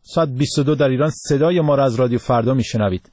ساعت 22 در ایران صدای ما را از رادیو فردا میشنوید.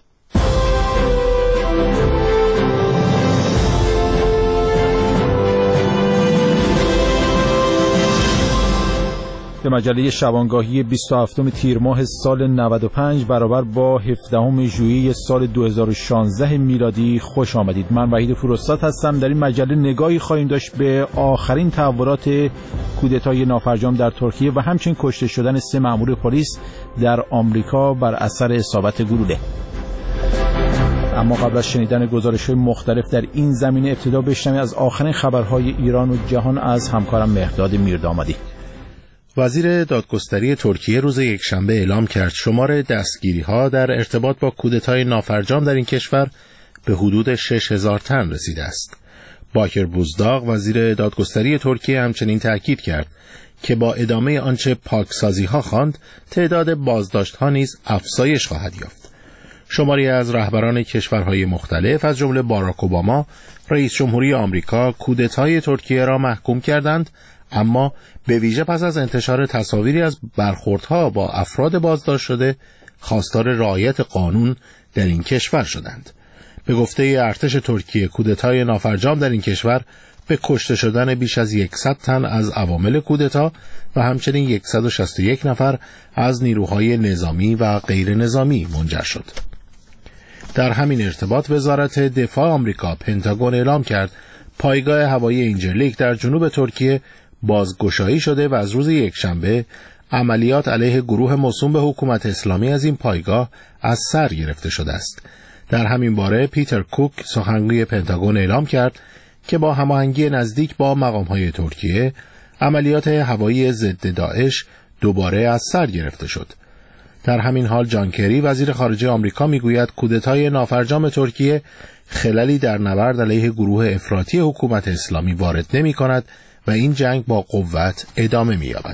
به مجله شبانگاهی 27 تیر ماه سال 95 برابر با 17 ژوئیه سال 2016 میلادی خوش آمدید. من وحید فروستاد هستم. در این مجله نگاهی خواهیم داشت به آخرین تحولات کودتای نافرجام در ترکیه و همچنین کشته شدن 3 مأمور پلیس در آمریکا بر اثر اصابت گلوله. اما قبل از شنیدن گزارش‌های مختلف در این زمینه ابتدا بشنوید از آخرین خبرهای ایران و جهان از همکارم مهرداد میردامادی. وزیر دادگستری ترکیه روز یکشنبه اعلام کرد شمار دستگیری‌ها در ارتباط با کودتای نافرجام در این کشور به حدود 6000 تن رسیده است. باکر بوزداغ وزیر دادگستری ترکیه همچنین تاکید کرد که با ادامه آنچه پاکسازی‌ها خواند تعداد بازداشت‌ها نیز افزایش خواهد یافت. شماری از رهبران کشورهای مختلف از جمله باراک اوباما رئیس جمهوری آمریکا کودتای ترکیه را محکوم کردند، اما به ویژه پس از انتشار تصاویری از برخوردها با افراد بازداشت شده خواستار رعایت قانون در این کشور شدند. به گفته ارتش ترکیه کودتای نافرجام در این کشور به کشته شدن بیش از 100 تن از عوامل کودتا و همچنین 161 نفر از نیروهای نظامی و غیر نظامی منجر شد. در همین ارتباط وزارت دفاع آمریکا پنتاگون اعلام کرد پایگاه هوایی اینجرلیک در جنوب ترکیه بازگشایی شده و از روز یکشنبه عملیات علیه گروه موسوم به حکومت اسلامی از این پایگاه از سر گرفته شده است. در همین باره پیتر کوک سخنگوی پنتاگون اعلام کرد که با هماهنگی نزدیک با مقام‌های ترکیه عملیات هوایی ضد داعش دوباره از سر گرفته شد. در همین حال جان کری وزیر خارجه آمریکا میگوید کودتای نافرجام ترکیه خللی در نبرد علیه گروه افراطی حکومت اسلامی وارد نمی‌کند و این جنگ با قوت ادامه می‌یابد.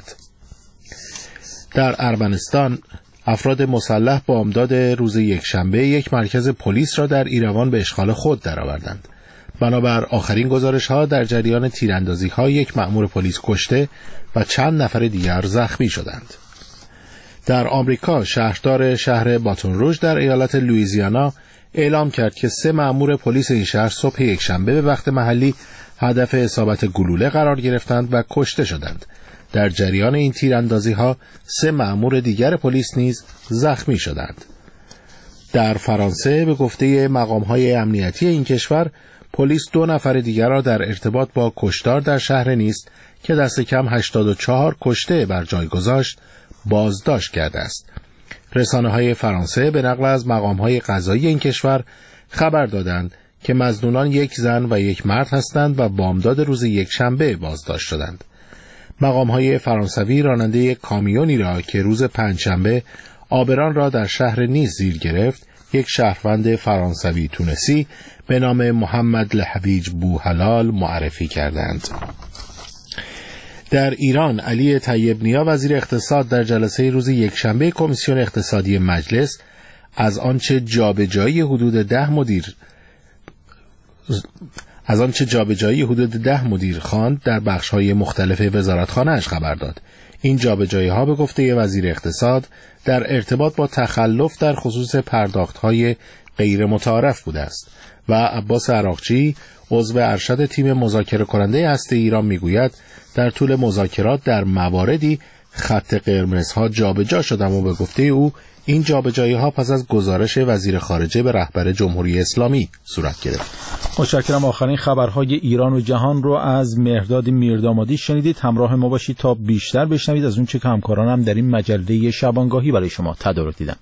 در ارمنستان افراد مسلح بامداد روز یکشنبه یک مرکز پلیس را در ایروان به اشغال خود درآوردند. بنابر آخرین گزارش‌ها در جریان تیراندازی‌ها یک مأمور پلیس کشته و چند نفر دیگر زخمی شدند. در آمریکا شهردار شهر باتون روژ در ایالت لوئیزیانا اعلام کرد که 3 مأمور پلیس این شهر صبح یکشنبه به وقت محلی هدف اصابت گلوله قرار گرفتند و کشته شدند. در جریان این تیراندازی‌ها 3 مأمور دیگر پلیس نیز زخمی شدند. در فرانسه به گفته مقام‌های امنیتی این کشور پلیس 2 نفر دیگر را در ارتباط با کشتار در شهر نیس که دست کم 84 کشته بر جای گذاشت بازداشت کرده است. رسانه‌های فرانسه به نقل از مقام‌های قضایی این کشور خبر دادند که مظنونان 1 زن و 1 مرد هستند و بامداد روز یکشنبه بازداشت شدند. مقام‌های فرانسوی راننده کامیونی را که روز پنجشنبه آبران را در شهر نیس زیر گرفت، یک شهروند فرانسوی تونسی به نام محمد لحویج بوحلال معرفی کردند. در ایران علی طیب نیا وزیر اقتصاد در جلسه روز یکشنبه کمیسیون اقتصادی مجلس از آنچه جابجایی حدود 10 مدیر خواند در بخش‌های مختلف وزارتخانه‌اش خبر داد. این جابجایی‌ها به گفته وزیر اقتصاد در ارتباط با تخلف در خصوص پرداخت‌های غیر متعارف بوده است و عباس عراقچی عضو ارشد تیم مذاکره کننده هسته ایران میگوید در طول مذاکرات در مواردی خط قرمزها جابجا شد، اما به گفته او این جابجایی‌ها پس از گزارش وزیر خارجه به رهبر جمهوری اسلامی صورت گرفت. متشکرم. آخرین خبرهای ایران و جهان رو از مهرداد میردامادی شنیدید. همراه ما باشید تا بیشتر بشنوید از اون چه که همکارانم در این مجله شبانگاهی برای شما تدارک دیدن.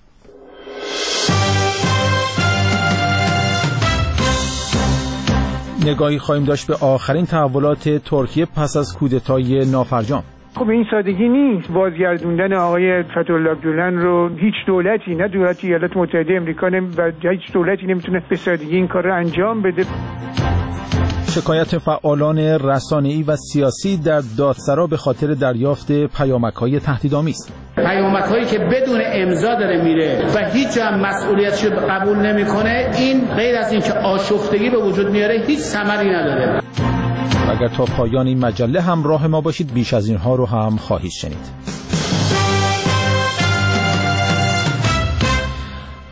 نگاهی خواهیم داشت به آخرین تحولات ترکیه پس از کودتای نافرجام. خب این سادگی نیست. بازگردوندن آقای فتح‌الله گولن رو هیچ دولتی، نه دولت ایالات متحده آمریکا و هیچ دولتی نمیتونه به سادگی این کار رو انجام بده. شکایت فعالان رسانه‌ای و سیاسی در دادسرا به خاطر دریافت پیامک‌های تهدیدآمیز. پیامک‌هایی که بدون امضا داره میره و هیچ هم مسئولیتش قبول نمیکنه، این غیر از این که آشفتگی به وجود میاره هیچ ثمری نداره. اگر تا پایان این مجله همراه ما باشید بیش از اینها رو هم خواهید شنید.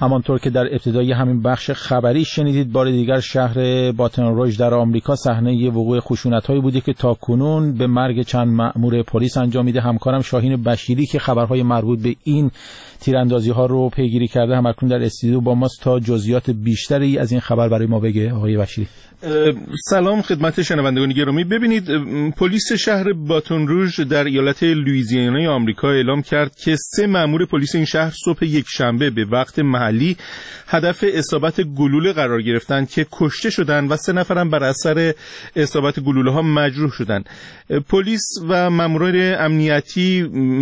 همانطور که در ابتدای همین بخش خبری شنیدید، بار دیگر شهر باتن روژ در آمریکا صحنه وقوع خشونت‌هایی بوده که تاکنون به مرگ چند مأمور پلیس انجامیده. همکارم شاهین بشیری که خبرهای مربوط به این تیراندازی‌ها رو پیگیری کرده همکنون در استودیو با ماست تا جزئیات بیشتری از این خبر برای ما بگه. آقای بشیری سلام خدمت شنوندگان گرامی. ببینید، پلیس شهر باتون روژ در ایالت لوئیزیانا آمریکا اعلام کرد که 3 مأمور پلیس این شهر صبح یک شنبه به وقت محلی هدف اصابت گلوله قرار گرفتند که کشته شدند و 3 نفر هم بر اثر اصابت گلوله ها مجروح شدند. پلیس و ماموران امنیتی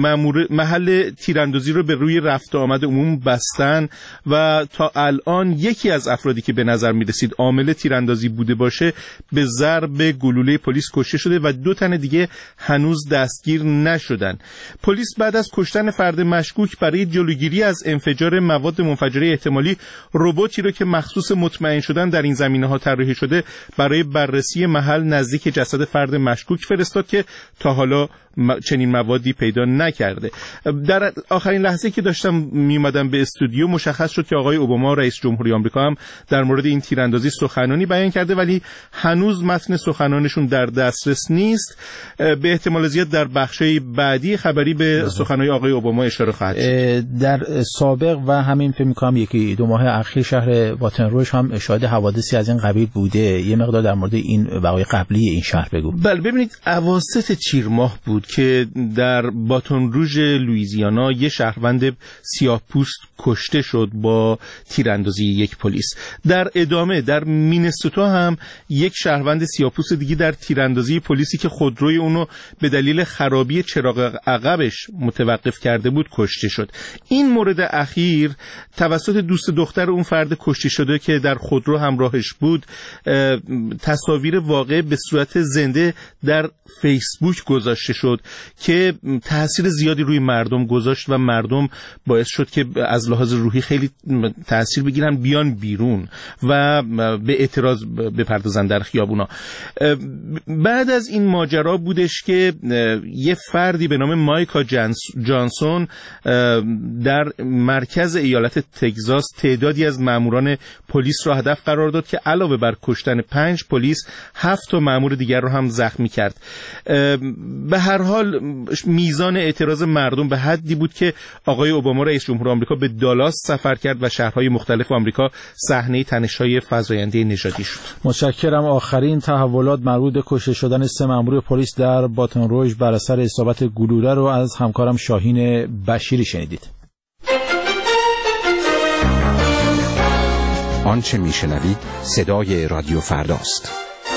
محل تیراندازی رو به روی رفت آمد عموم بستن و تا الان یکی از افرادی که به نظر می رسید عامل تیراندازی بوده باشه به ضرب گلوله پلیس کشته شده و 2 تن دیگه هنوز دستگیر نشدن. پلیس بعد از کشتن فرد مشکوک برای جلوگیری از انفجار مواد منفجره احتمالی رباتی رو که مخصوص مطمئن شدن در این زمینه‌ها طراحی شده برای بررسی محل نزدیک جسد فرد مشکوک فرستاد که تا حالا چنین موادی پیدا نکرده. در آخرین لحظه که داشتم میومدم به استودیو مشخص شد که آقای اوباما رئیس جمهوری آمریکا هم در مورد این تیراندازی سخنرانی بیان کرده، ولی هنوز متن سخنانشون در دسترس نیست. به احتمال زیاد در بخشای بعدی خبری به سخنرانی آقای اوباما اشاره خواهد شد. در سابق و همین فکر می‌کنم 1-2 ماه اخیر شهر باتن روژ هم شاهد حوادثی از این قبیل بوده. یه مقدار در مورد این وقایع قبلی این شهر بگو. بله، ببینید، اواسط تیر ماه بود که در باتون روژ لوئیزیانا یه شهروند سیاه‌پوست کشته شد با تیراندازی یک پلیس. در ادامه در مینسوتا هم یک شهروند سیاه‌پوست دیگه در تیراندازی پلیسی که خودروی اونو به دلیل خرابی چراغ عقبش متوقف کرده بود کشته شد. این مورد اخیر توسط دوست دختر اون فرد کشته شده که در خودرو همراهش بود تصاویر واقع به صورت زنده در فیسبوک گذاشته شد که تاثیر زیادی روی مردم گذاشت و مردم باعث شد که از لحاظ روحی خیلی تاثیر بگیرن، بیان بیرون و به اعتراض بپردازن در خیابونا. بعد از این ماجرا بودش که یه فردی به نام مایکا جانسون در مرکز ایالت تگزاس تعدادی از ماموران پلیس را هدف قرار داد که علاوه بر کشتن 5 پلیس 7 تا مامور دیگر را هم زخمی کرد. به هر حال میزان اعتراض مردم به حدی بود که آقای اوباما رئیس جمهور آمریکا به دالاس سفر کرد و شهرهای مختلف آمریکا صحنه تنش‌های فزاینده نژادی شد. متشکرم. آخرین تحولات مربوط به کشته شدن 3 مأمور پلیس در باتن روژ بر اثر اصابت گلوله رو از همکارم شاهین بشیری شنیدید. آنچه میشنوید صدای رادیو فرداست.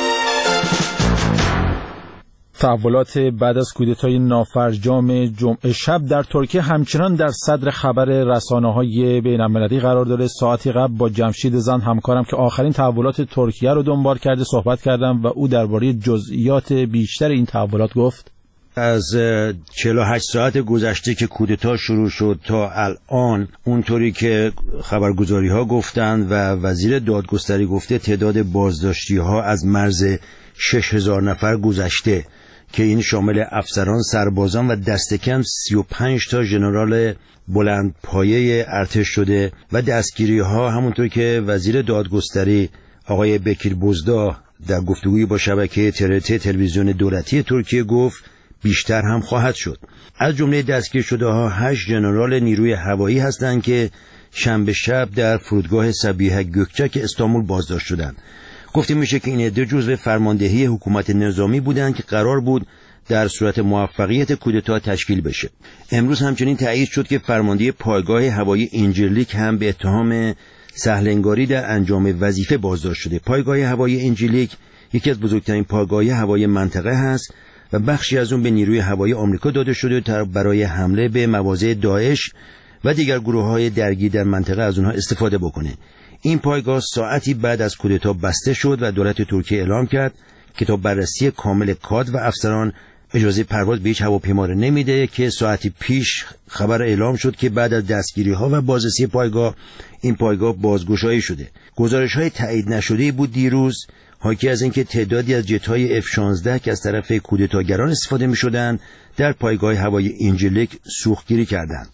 تحولات بعد از کودتای نافرجام جمعه شب در ترکیه همچنان در صدر خبر رسانه‌های بین‌المللی قرار داره. ساعتی قبل با جمشید زند همکارم که آخرین تحولات ترکیه رو دنبال کرده صحبت کردم و او درباره جزئیات بیشتر این تحولات گفت. از 48 ساعت گذشته که کودتا شروع شد تا الان، اونطوری که خبرگزاری‌ها گفتند و وزیر دادگستری گفته، تعداد بازداشتی‌ها از مرز 6000 نفر گذشته که این شامل افسران، سربازان و دست کم 35 تا ژنرال بلند پایه ارتش شده و دستگیری‌ها همونطور که وزیر دادگستری آقای بکیر بوزدا در گفتگویی با شبکه TRT تلویزیون دولتی ترکیه گفت بیشتر هم خواهد شد. از جمله دستگیر شده ها 8 ژنرال نیروی هوایی هستند که شنبه شب در فرودگاه سبیه gökçek استانبول بازداشت شدند. گفته میشه که این عده جزو فرماندهی حکومت نظامی بودند که قرار بود در صورت موفقیت کودتا تشکیل بشه. امروز همچنین تایید شد که فرمانده پایگاه هوایی اینجیرلیک هم به اتهام سهلنگاری در انجام وظیفه بازداشت شده. پایگاه هوایی اینجیرلیک یکی از بزرگترین پایگاه هوایی منطقه هست و بخشی از اون به نیروی هوایی آمریکا داده شده تا برای حمله به مواضع داعش و دیگر گروه‌های درگیر در منطقه از اونها استفاده بکنه. این پایگاه ساعتی بعد از کودتا بسته شد و دولت ترکیه اعلام کرد که تا بررسی کامل کادر و افسران اجازه پرواز به هیچ هواپیما نمیده که ساعتی پیش خبر اعلام شد که بعد از دستگیری‌ها و بازرسی پایگاه این پایگاه بازگشایی شده. گزارش‌های تایید نشده بود دیروز حاکی از اینکه تعدادی از جت‌های F-16 که از طرف کودتاگران استفاده می‌شدند در پایگاه هوایی اینجیرلیک سوختگیری کردند.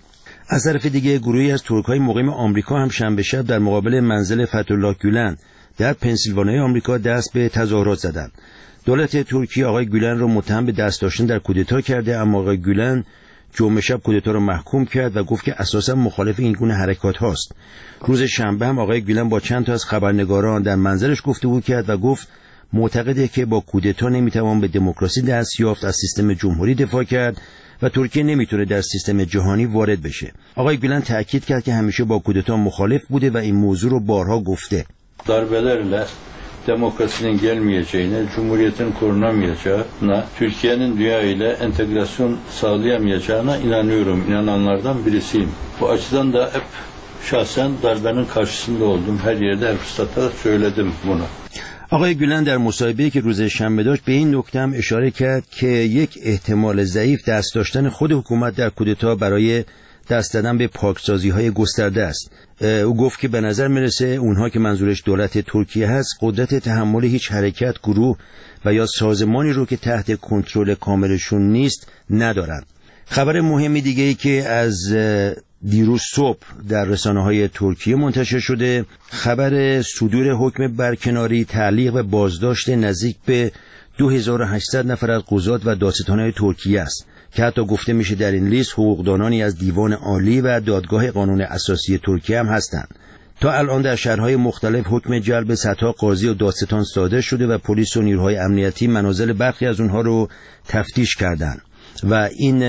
از طرف دیگه گروهی از ترک‌های مقیم آمریکا هم شنبه شب در مقابل منزل فتح‌الله گولن در پنسیلوانیای آمریکا دست به تظاهرات زدند. دولت ترکیه آقای گولن را متهم به دست داشتن در کودتا کرده، اما آقای گولن جمعه شب کودتا را محکوم کرد و گفت که اساساً مخالف این گونه حرکات هاست. روز شنبه هم آقای گولن با چند تا از خبرنگاران در منزلش گفتگو کرد و گفت معتقده که با کودتا نمیتوان به دموکراسی دست یافت، از سیستم جمهوری دفاع کرد و ترکیه نمیتونه در سیستم جهانی وارد بشه. آقای گولن تاکید کرد که همیشه با کودتا مخالف بوده و این موضوع رو بارها گفته. darbelerle demokrasinin gelmeyeceğine, cumhuriyetin korunamayacağına, Türkiye'nin dünya ile entegrasyon sağlayamayacağına inanıyorum. İnananlardan birisiyim. Bu açıdan da hep şahsen darbenin karşısında oldum. Her yerde, her fırsatta söyledim bunu. آقای گولن در مصاحبه‌ای که روز شنبه داشت به این نکته هم اشاره کرد که یک احتمال ضعیف دست داشتن خود حکومت در کودتا برای دست دادن به پاکسازی‌های گسترده است. او گفت که به نظر میرسه اونها که منظورش دولت ترکیه هست قدرت تحمل هیچ حرکت، گروه و یا سازمانی رو که تحت کنترل کاملشون نیست ندارن. خبر مهمی دیگه ای که از دیروز صبح در رسانه‌های ترکیه منتشر شده خبر صدور حکم برکناری، تعلیق و بازداشت نزدیک به 2800 نفر از قضات و دادستان‌های ترکیه است که حتی گفته میشه در این لیست حقوقدانانی از دیوان عالی و دادگاه قانون اساسی ترکیه هم هستند. تا الان در شهرهای مختلف حکم جلب صدها قاضی و دادستان صادر شده و پلیس و نیروهای امنیتی منازل برخی از اونها رو تفتیش کردند و این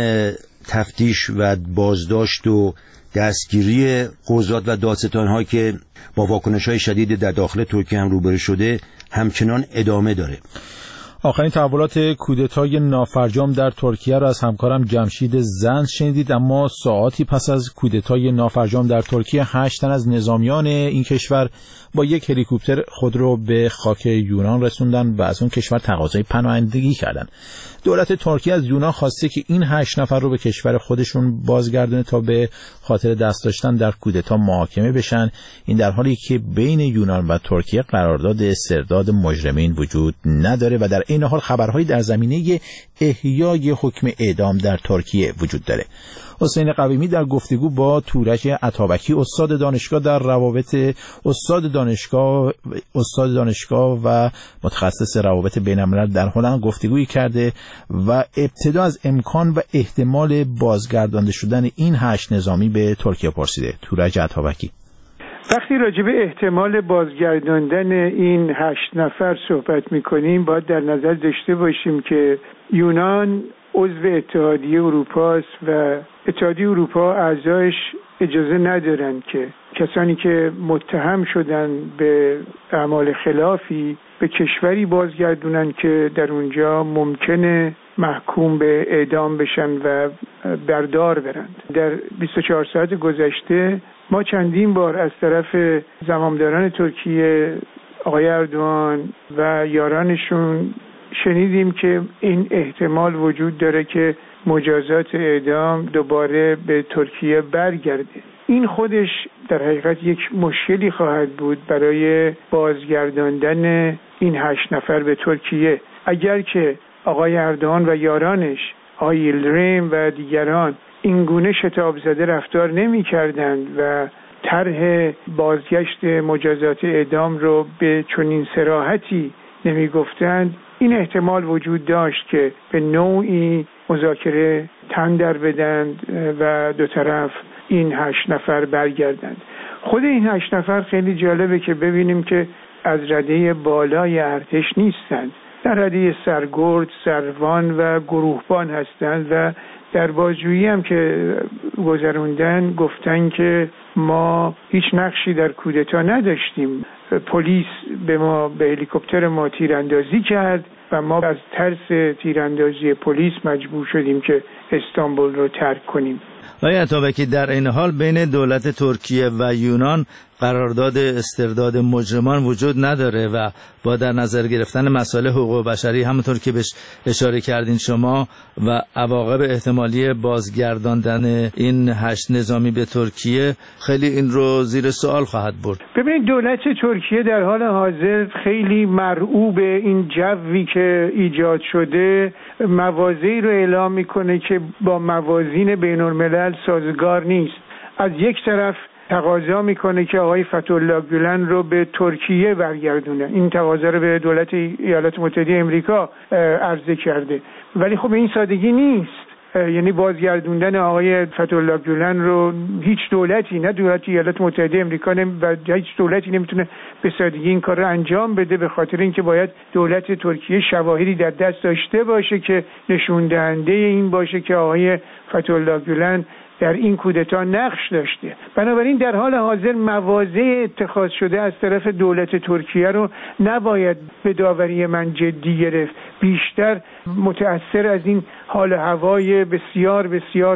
تفتیش و بازداشت و دستگیری قضات و دادستان‌ها که با واکنش‌های شدید در داخل ترکیه هم روبرو شده همچنان ادامه داره. آخرین تحولات کودتای نافرجام در ترکیه را از همکارم جمشید زند شنیدید. اما ساعاتی پس از کودتای نافرجام در ترکیه 8 تن از نظامیان این کشور با یک هلیکوپتر خود را به خاک یونان رسوندن و از اون کشور تقاضای پناهندگی کردند. دولت ترکیه از یونان خواسته که این 8 نفر رو به کشور خودشون بازگردونه تا به خاطر دست داشتن در کودتا محاکمه بشن. این در حالی که بین یونان و ترکیه قرارداد استرداد مجرمین وجود نداره و در این حال خبرهایی در زمینه احیای حکم اعدام در ترکیه وجود داره. حسین قویمی در گفتگو با تورج عطابکی استاد دانشگاه و متخصص روابط بین‌الملل در هلند گفتگویی کرده و ابتدا از امکان و احتمال بازگردانده شدن این 8 نظامی به ترکیه پرسیده. تورج عطابکی: وقتی راجع به احتمال بازگرداندن این 8 نفر صحبت می‌کنیم باید در نظر داشته باشیم که یونان عضو اتحادیه اروپا است و اتحادیه اروپا اعضایش اجازه ندارند که کسانی که متهم شدن به اعمال خلافی به کشوری بازگردونن که در اونجا ممکنه محکوم به اعدام بشن و بردار برند. در 24 ساعت گذشته ما چندین بار از طرف زمامداران ترکیه، آقای اردوغان و یارانشون شنیدیم که این احتمال وجود داره که مجازات اعدام دوباره به ترکیه برگرده. این خودش در حقیقت یک مشکلی خواهد بود برای بازگرداندن این 8 نفر به ترکیه. اگر که آقای اردوغان و یارانش، آقای یلدریم و دیگران این گونه شتاب زده رفتار نمی کردند و طرح بازگشت مجازات اعدام رو به چنین صراحتی نمی گفتند، این احتمال وجود داشت که به نوعی مذاکره تن در بدند و دو طرف این 8 نفر برگردند. خود این 8 نفر خیلی جالبه که ببینیم که از رده بالای ارتش نیستند، در رده سرگرد، سروان و گروهبان هستند و در بازجویی هم که گذروندن گفتن که ما هیچ نقشی در کودتا نداشتیم، پلیس به هلیکوپتر ما تیراندازی کرد و ما از ترس تیراندازی پلیس مجبور شدیم که استانبول رو ترک کنیم. آقای عطابکی، در این حال بین دولت ترکیه و یونان قرارداد استرداد مجرمان وجود نداره و با در نظر گرفتن مسائل حقوق بشری همونطور که بهش اشاره کردین شما و عواقب احتمالی بازگرداندن این 8 نظامی به ترکیه خیلی این رو زیر سوال خواهد برد. ببینید دولت ترکیه در حال حاضر خیلی مرعوب این جوی که ایجاد شده موازی رو اعلام میکنه که با موازین بین‌الملل سازگار نیست. از یک طرف تقاضا میکنه که آقای فتح‌الله گولن رو به ترکیه برگردونه. این تقاضا رو به دولت ایالات متحده آمریکا عرضه کرده، ولی خب این سادگی نیست. یعنی بازگردوندن آقای فتح‌الله گولن رو هیچ دولتی، نه دولت ایالات متحده آمریکا و هیچ دولتی نمیتونه به سادگی این کار رو انجام بده، به خاطر اینکه باید دولت ترکیه شواهدی در دست داشته باشه که نشون دهنده این باشه که آقای فتح‌الله گولن در این کودتا نقش داشته. بنابراین در حال حاضر مواضع اتخاذ شده از طرف دولت ترکیه رو نباید به داوری من جدی گرفت. بیشتر متأثر از این حال هوای بسیار بسیار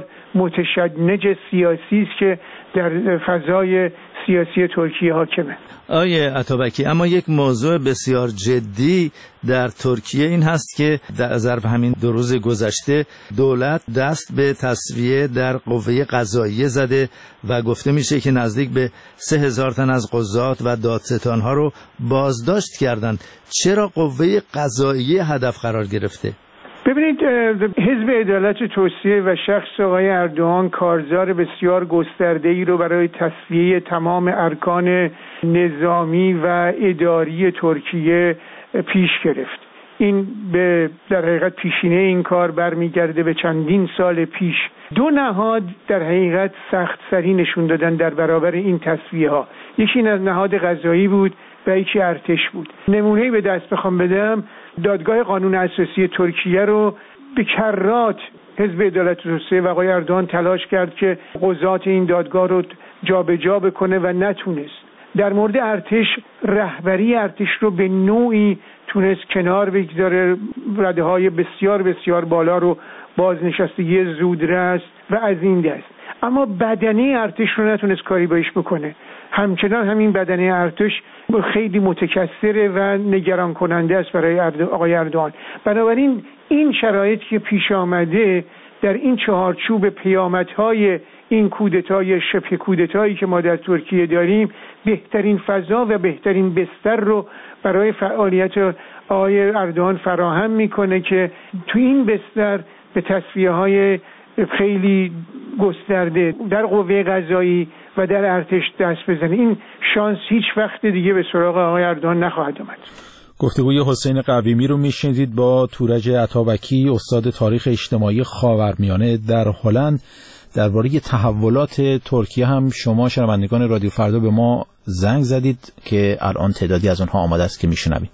متشنج سیاسی است که در فضای سیاسی ترکیه حاکمه. آیه عطابکی، اما یک موضوع بسیار جدی در ترکیه این هست که در ظرف همین 2 روز گذشته دولت دست به تسویه در قوه قضاییه زده و گفته میشه که نزدیک به 3000 تن از قضات و دادستانها رو بازداشت کردند. چرا قوه قضاییه هدف قرار گرفته؟ ببینید، حزب عدالت و توسعه و شخص آقای اردوغان کارزار بسیار گسترده‌ای رو برای تصفیه تمام ارکان نظامی و اداری ترکیه پیش گرفت. این در حقیقت پیشینه این کار برمیگرده به چندین سال پیش. 2 نهاد در حقیقت سخت سری نشون دادن در برابر این تصفیه ها. یکی نهاد قضایی بود و یکی ارتش بود. نمونه‌ای به دست بخوام بدم، دادگاه قانون اساسی ترکیه رو به کرات حزب عدالت و توسعه و آقای اردوغان تلاش کرد که قضات این دادگاه رو جابجا بکنه و نتونست. در مورد ارتش، رهبری ارتش رو به نوعی تونست کنار بگذاره، رده‌های بسیار بسیار بالا رو، بازنشستگی زودرس و از این دست. اما بدنه ارتش رو نتونست کاری باش بکنه. همچنان همین بدنه ارتش خیلی متکثره و نگران کننده است برای آقای اردوغان. بنابراین این شرایطی که پیش آمده در این چهارچوب پیامدهای این کودتای شبه کودتایی که ما در ترکیه داریم، بهترین فضا و بهترین بستر رو برای فعالیت آقای اردوغان فراهم میکنه که تو این بستر به تصفیه‌های خیلی گسترده در قوه قضایی و در ارتش دست بزنه. این شانس هیچ وقت دیگه به سراغ آقای اردوغان نخواهد آمد. گفتگوی حسین قویمی رو میشنیدید با تورج عطابکی، استاد تاریخ اجتماعی خاورمیانه در هلند. درباره تحولات ترکیه هم شما شنوندگان رادیو فردا به ما زنگ زدید که الان تعدادی از اونها آماده است که میشنوید.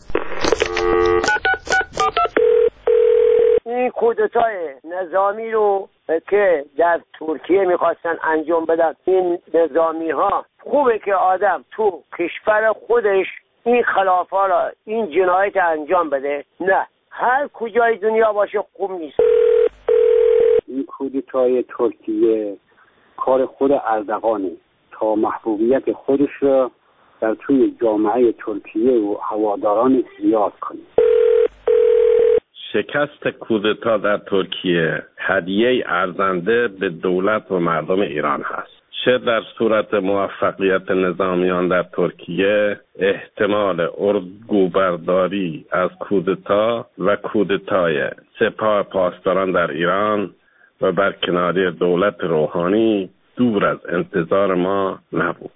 این کودتای نظامی رو که در ترکیه میخواستن انجام بدن، این نظامی ها، خوبه که آدم تو کشور خودش این خلافا را، این جنایت انجام بده، نه هر کجای دنیا باشه خوب نیست. این کودتای ترکیه کار خود اردوغانه تا محبوبیت خودش را در توی جامعه ترکیه و هواداران زیاد کنه. شکست کودتا در ترکیه هدیه ارزنده به دولت و مردم ایران هست. چه در صورت موفقیت نظامیان در ترکیه، احتمال اردوگوبرداری از کودتا و کودتای سپاه پاسداران در ایران و برکناری دولت روحانی دور از انتظار ما نبود.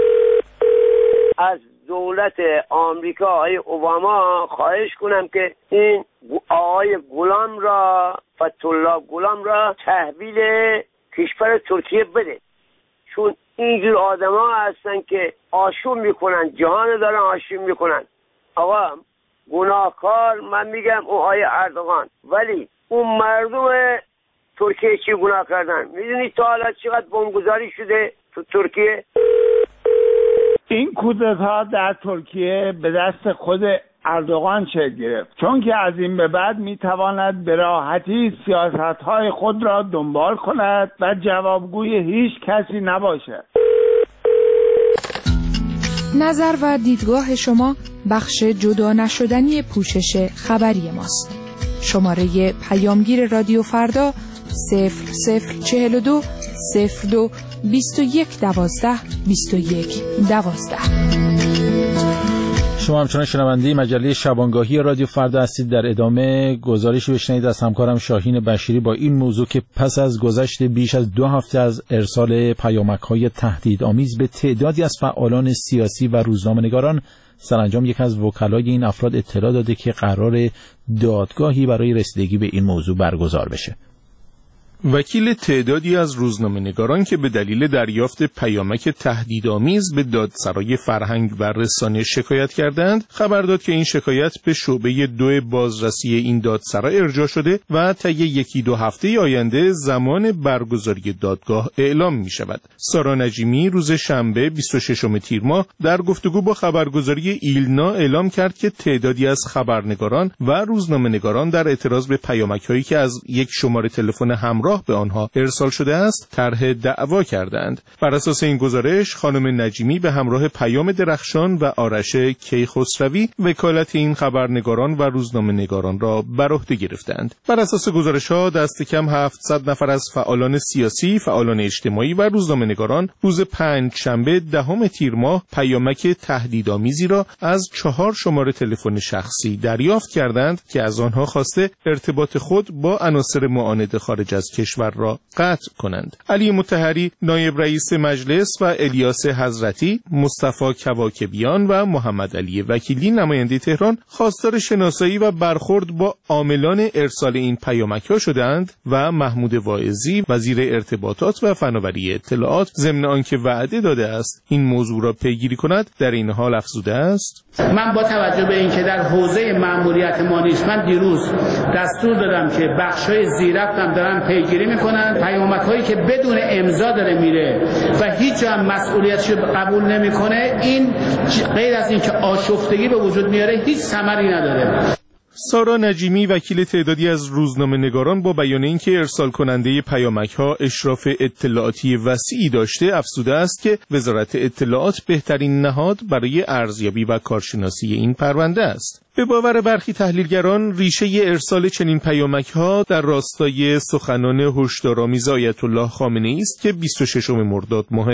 از دولت آمریکا آقای اوباما خواهش کنم که این آقای گولان را، فتح‌الله گولان را تحویل کشور ترکیه بده، چون اینجور آدم ها هستن که آشوب میکنن، جهان دارن آشوب میکنن. آقا گناهکار من میگم اون آقای اردوغان، ولی اون مردم ترکیه چی گناه کردن؟ میدونی تا حالا چقدر بمبگذاری شده تو ترکیه؟ این کودتا در ترکیه به دست خود اردوغان شکل گرفت، چون که از این به بعد میتواند به راحتی سیاست‌های خود را دنبال کند و جوابگوی هیچ کسی نباشد. نظر و دیدگاه شما بخش جدا نشدنی پوشش خبری ماست. شماره پیامگیر رادیو فردا 0042 02 21 12 21 12. شما همچنان شنونده مجله شبانگاهی رادیو فردا هستید. در ادامه گزارشی بشنوید از همکارم شاهین بشیری با این موضوع که پس از گذشت بیش از 2 هفته از ارسال پیامک‌های تهدیدآمیز به تعدادی از فعالان سیاسی و روزنامه‌نگاران، سرانجام یک از وکلای این افراد اطلاع داده که قرار دادگاهی برای رسیدگی به این موضوع برگزار بشه. وکیل تعدادی از روزنامه‌نگاران که به دلیل دریافت پیامک تهدیدآمیز به دادسرای فرهنگ و رسانه شکایت کردند، خبر داد که این شکایت به شعبه 2 بازرسی این دادسرا ارجاع شده و طی 1-2 هفته آینده زمان برگزاری دادگاه اعلام می شود. سارا نجیمی روز شنبه 26 تیر ماه در گفتگو با خبرگزاری ایلنا اعلام کرد که تعدادی از خبرنگاران و روزنامه‌نگاران در اعتراض به پیامک‌هایی که از یک شماره تلفن همراه به آنها ارسال شده است طرح دعوا کردند. بر اساس این گزارش خانم نجیمی به همراه پیام درخشان و آرش کیخسروی وکالت این خبرنگاران و روزنامه‌نگاران را بر عهده گرفتند. بر اساس گزارش‌ها دست کم 700 نفر از فعالان سیاسی، فعالان اجتماعی و روزنامه‌نگاران روز 5 شنبه 10 تیر ماه پیامک تهدیدآمیزی را از 4 شماره تلفن شخصی دریافت کردند که از آنها خواسته ارتباط خود با عناصر معاند خارج از کشور را قطع کنند. علی مطهری نایب رئیس مجلس و الیاس حضرتی، مصطفی کواکبیان و محمد علی وکیلی نماینده تهران خواستار شناسایی و برخورد با عاملان ارسال این پیامک‌ها شدند و محمود واعظی وزیر ارتباطات و فناوری اطلاعات ضمن آنکه وعده داده است این موضوع را پیگیری کند در این حال افزوده است: من با توجه به اینکه در حوزه مأموریت ما نیست، من دیروز دستور دادم که بخش‌های زیررفتم دارن پیگیری میکنن. پیامک‌هایی که بدون امضا داره میره و هیچ هم مسئولیتش قبول نمیکنه، این غیر از اینکه آشفتگی به وجود میاره هیچ ثمری نداره. سارا نجیمی وکیل تعدادی از روزنامه‌نگاران با بیان اینکه ارسال کننده پیامک‌ها اشراف اطلاعاتی وسیعی داشته افزوده است که وزارت اطلاعات بهترین نهاد برای ارزیابی و کارشناسی این پرونده است. به باور برخی تحلیلگران ریشه ارسال چنین پیامک‌ها در راستای سخنان هشدارآمیز آیت الله خامنه‌ای است که 26 مرداد ماه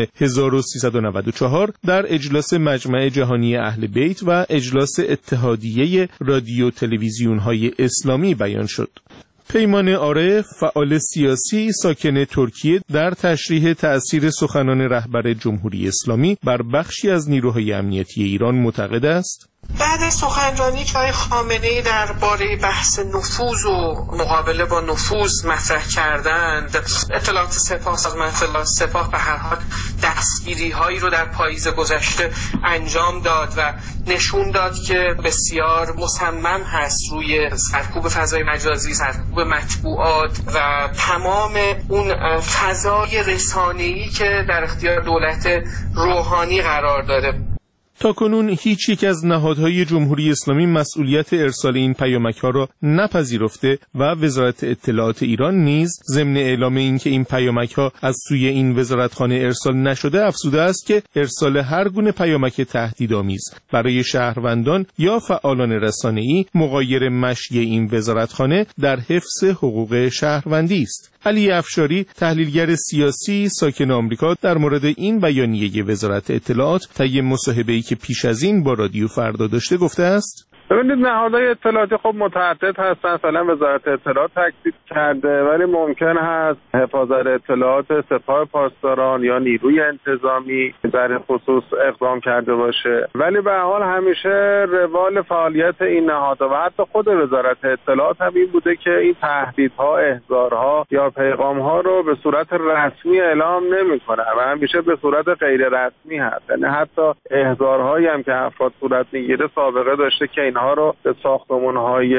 1394 در اجلاس مجمع جهانی اهل بیت و اجلاس اتحادیه رادیو تلویزیون‌های اسلامی بیان شد. پیمان عارف، فعال سیاسی ساکن ترکیه، در تشریح تأثیر سخنان رهبر جمهوری اسلامی بر بخشی از نیروهای امنیتی ایران معتقد است: بعد سخنرانی که آقای خامنه‌ای درباره بحث نفوذ و مقابله با نفوذ مطرح کردند، اطلاعات سپاه، سازمان اطلاعات سپاه به هر حال دستگیری‌هایی رو در پاییز گذشته انجام داد و نشون داد که بسیار مصمم هست روی سرکوب فضای مجازی، سرکوب مطبوعات و تمام اون فضای رسانه‌ای که در اختیار دولت روحانی قرار داره. تاکنون هیچ یک از نهادهای جمهوری اسلامی مسئولیت ارسال این پیامک‌ها را نپذیرفته و وزارت اطلاعات ایران نیز ضمن اعلام اینکه این پیامک‌ها از سوی این وزارتخانه ارسال نشده افزوده است که ارسال هر گونه پیامک تهدیدآمیز برای شهروندان یا فعالان رسانه‌ای مغایر مشی این وزارتخانه در حفظ حقوق شهروندی است. علی افشاری تحلیلگر سیاسی ساکن آمریکا در مورد این بیانیه وزارت اطلاعات طی مصاحبه‌ای که پیش از این با رادیو فردا داشته گفته است: ببینید نهادهای اطلاعاتی خب متعدد هستن. مثلا وزارت اطلاعات تکذیب کرده، ولی ممکن هست حفاظت اطلاعات سپاه پاسداران یا نیروی انتظامی در خصوص اقدام کرده باشه. ولی به هر حال همیشه روال فعالیت این نهادها و حتی خود وزارت اطلاعات هم این بوده که این تهدیدها، احضارها یا پیغامها رو به صورت رسمی اعلام نمی‌کنه و همیشه به صورت غیر رسمی هست. یعنی حتی احضارهایی هم که افراد صورت میگیره سابقه داشته که اینها رو به ساختمان‌های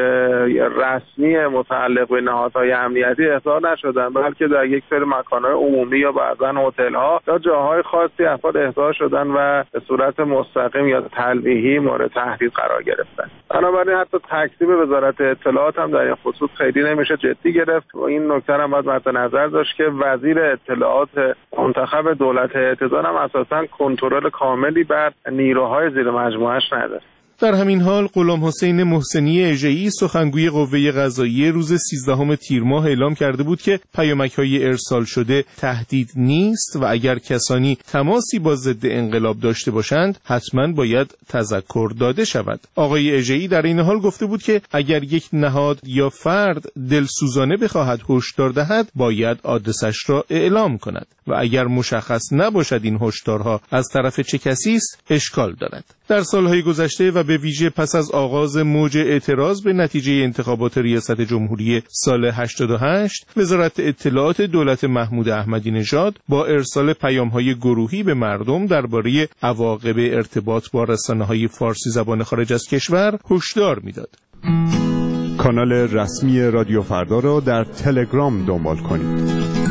رسمی متعلق به نهادهای امنیتی احضار نشدن، بلکه در یک سری مکان‌های عمومی یا بعضاً هتل‌ها یا جاهای خاصی افراد احضار شدن و به صورت مستقیم یا تلویحی مورد تهدید قرار گرفتن. بنابراین حتی تکذیب وزارت اطلاعات هم در این خصوص خیلی نمیشه جدی گرفت و این نکته هم باید مد نظر داشت که وزیر اطلاعات منتخب دولت اعتدال هم اساساً کنترل کاملی بر نیروهای زیر مجموعه‌اش نداره. در همین حال غلام حسین محسنی اژه‌ای سخنگوی قوه قضاییه روز 13 تیر ماه اعلام کرده بود که پیامک‌های ارسال شده تهدید نیست و اگر کسانی تماسی با ضد انقلاب داشته باشند حتما باید تذکر داده شود. آقای اژه‌ای در این حال گفته بود که اگر یک نهاد یا فرد دلسوزانه بخواهد هشدار دهد باید آدرسش را اعلام کند و اگر مشخص نباشد این هشدارها از طرف چه کسی است اشکال دارد. در سالهای گذشته و به ویژه پس از آغاز موج اعتراض به نتیجه انتخابات ریاست جمهوری سال 88 وزارت اطلاعات دولت محمود احمدی نژاد با ارسال پیام‌های گروهی به مردم درباره عواقب ارتباط با رسانه‌های فارسی زبان خارج از کشور هشدار می‌داد. کانال رسمی رادیو فردا را در تلگرام دنبال کنید.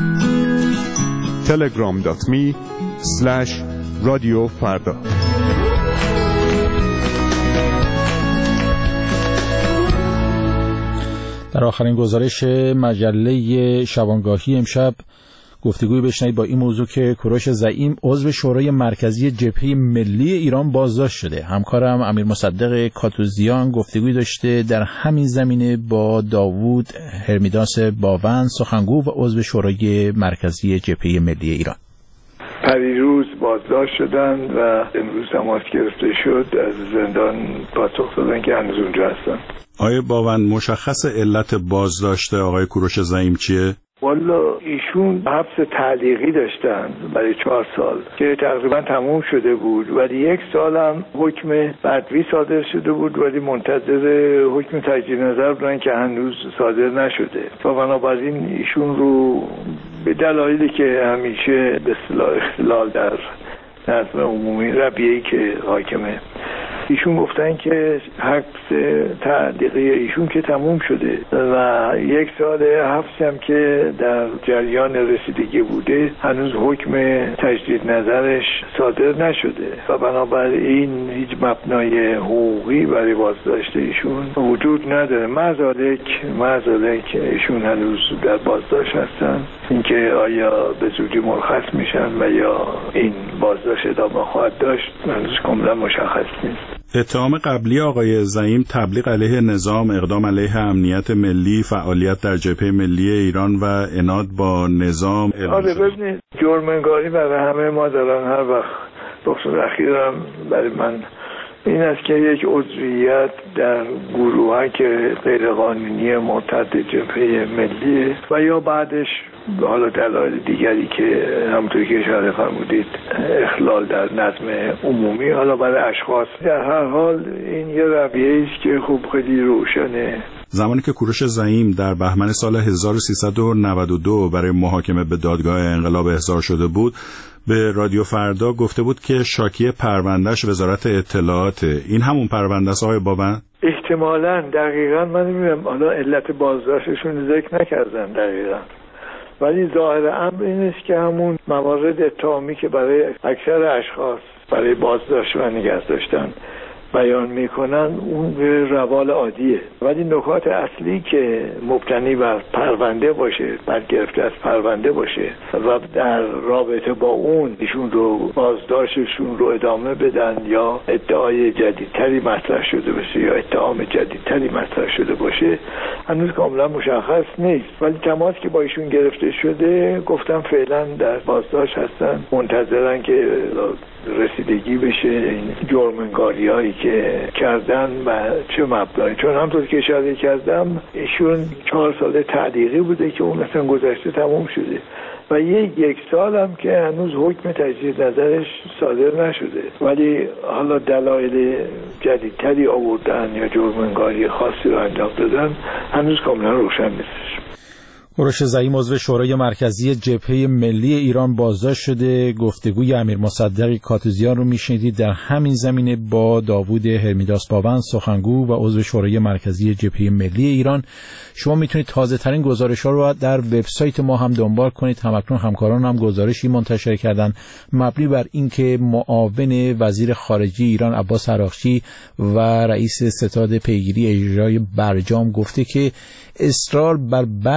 telegram.me/رادیوفردا. در آخرین گزارش مجله شبانگاهی امشب گفتگوی بشنوید با این موضوع که کوروش زعیم عضو شورای مرکزی جبهه ملی ایران بازداشت شده. همکارم امیر مصدق کاتوزیان گفتگوی داشته در همین زمینه با داوود هرمیداس باون سخنگو و عضو شورای مرکزی جبهه ملی ایران. پریروز بازداشت شدند و امروز تماس گرفته شد از زندان پاسخ دادن که هنوز اونجا هستن. آقای باون مشخص علت بازداشت آقای کوروش زعیم چیه؟ والا ایشون حبس تعلیقی داشتن برای 4 سال که تقریبا تموم شده بود ولی 1 سال هم حکم بدوی صادر شده بود ولی منتظر حکم تجدید نظر بودن که هنوز صادر نشده و بنابراین ایشون رو به دلایلی که همیشه به اصطلاح اختلال در نظم عمومی رویه‌ای که حاکمه ایشون گفتن که حبس تعلیقی ایشون که تموم شده و 1 سال حبس هم که در جریان رسیدگی بوده هنوز حکم تجدید نظرش صادر نشده و بنابراین هیچ مبنای حقوقی برای بازداشت ایشون وجود نداره. معذالک ایشون هنوز در بازداشت هستن. اینکه آیا به زودی مرخص میشن و یا این بازداشت ادامه خواهد داشت هنوز کاملا مشخص نیست. اتهام قبلی آقای زعیم تبلیغ علیه نظام، اقدام علیه امنیت ملی، فعالیت در جبهه ملی ایران و عناد با نظام. آره ببینید جرم‌انگاری برای همه ما دارن هر وقت بخصوص اخیرم برای من این است که یک عضویت در گروهی که غیرقانونی مرتد جبهه ملی و یا بعدش حالا دلایل دیگری که همونطوری که اشاره فرمودید اخلال در نظم عمومی حالا برای اشخاص در هر حال این یه رویه‌ای است که خوب خیلی روشنه. زمانی که کوروش زعیم در بهمن سال 1392 برای محاکمه به دادگاه انقلاب احضار شده بود به رادیو فردا گفته بود که شاکی پروندهش وزارت اطلاعات. این همون پرونده است آقای باون؟ احتمالاً دقیقاً من نمیدونم حالا علت بازداشتشون ذکر نکردن دقیقاً ولی ظاهر امر این است که همون موارد اتهامی که برای اکثر اشخاص برای بازداشت و نگه داشتن بیان میکنن اون به روال عادیه ولی نکات اصلی که مبتنی بر پرونده باشه برگرفته از پرونده باشه و در رابطه با اون ایشون رو بازداشتشون رو ادامه بدن یا ادعای جدیدتری مطرح شده باشه یا اتهام جدیدتری مطرح شده باشه هنوز کاملا مشخص نیست ولی تماس که با ایشون گرفته شده گفتم فعلا در بازداشت هستن منتظرن که رسیدگی بشه این جرم‌انگاری‌هایی که کردن و چه مبنایی چون همونطور که اشاره کردم ایشون 4 سال تعلیقی بوده که اون اصلا گذشته تموم شده و 1 سال هم که هنوز حکم تجدید نظرش صادر نشده ولی حالا دلایل جدیدتری آوردن یا جرم‌انگاری خاصی رو انجام دادن هنوز کاملا روشن نیستش. کوروش زعیم عضو شورای مرکزی جبهه ملی ایران بازداشت شده. گفتگوی امیر مصدق کاتوزیان رو میشنیدید در همین زمینه با داوود هرمیداس باون سخنگو و عضو شورای مرکزی جبهه ملی ایران. شما میتونید تازه ترین گزارش ها رو در وبسایت ما هم دنبال کنید. همکنون همکاران هم گزارشی منتشر کردن مبنی بر اینکه معاون وزیر خارجه ایران عباس عراقچی و رئیس ستاد پیگیری اجرای برجام گفته که اصرار بر برخی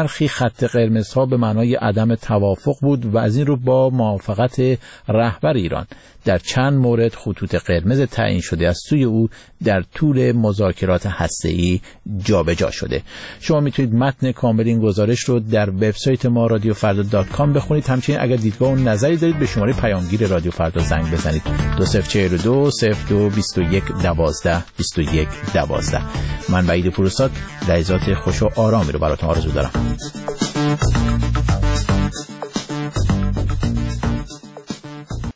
خط قرمزها به معنای عدم توافق بود و از این رو با موافقت رهبر ایران در چند مورد خطوط قرمز تعیین شده از سوی او در طول مذاکرات هسته‌ای جابجا شده. شما میتونید متن کامل این گزارش رو در وبسایت ما radiofrda.com بخونید. همچنین اگر دیدگاه و نظری دارید به شماره پیامگیر رادیو فردا زنگ بزنید 2042 02 21 12 21 12. من وحید پوروساد لحظات خوش و آرامی رو براتون آرزو دارم.